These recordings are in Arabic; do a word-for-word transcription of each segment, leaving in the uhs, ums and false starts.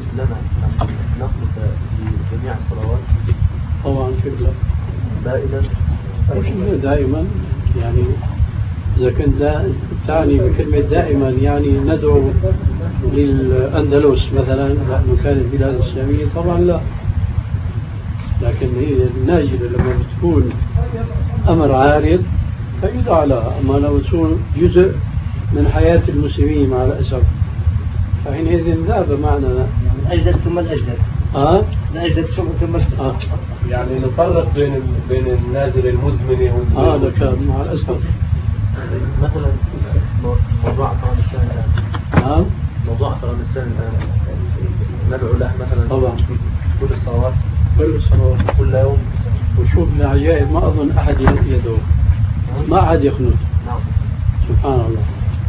لنا أن نقنط في جميع الصلوات؟ طبعا كيف لا؟ دائما؟ دائما يعني إذا كنت تعني بكلمة دائما يعني ندعو للأندلس مثلا لأنه كانت بلاد إسلامية طبعا لا، لكن هي النازلة لما بتكون أمر عارض فيدعى لها، أما لو تكون جزء من حياة المسلمين مع الأسف فحينئذ لا بمعنى الأجدد ثم الأجدد. ها؟ الأجدد ثم الأجدد. آه. يعني نفرق بين بين النازل المزمنة والمزمنة. آه هذا كان مع الأسف. مثلا موضوع أفغانستان الآن. ها؟ موضوع أفغانستان الآن ندعو له مثلا طبعا كل الصلوات. كل الصلوات كل يوم. وشوف من العجائب ما أظن أحد يدعو، ما أحد يخنط. نعم. سبحان الله.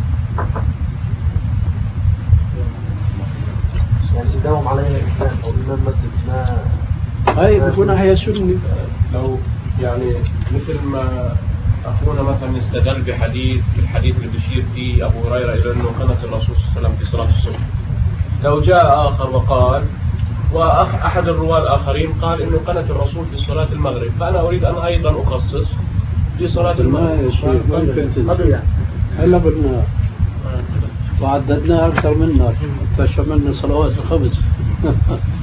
يعني يداوم عليها الإنسان أو إمام مسجد ما هاي بكون أحيا سني. لو يعني مثل ما أخونا مثلا استدل بحديث الحديث اللي بيشير فيه أبو هريرة إلى أنه قنت الرسول صلى الله عليه وسلم في صلاة الصبح، لو جاء آخر وقال وأحد الرواة الآخرين قال إنه قنت الرسول في صلاة المغرب، فأنا أريد أن أيضا أخصص في صلاة المغرب. ممكن هلا بدنا وعددنا أكثر منا فشملنا صلوات الخمس.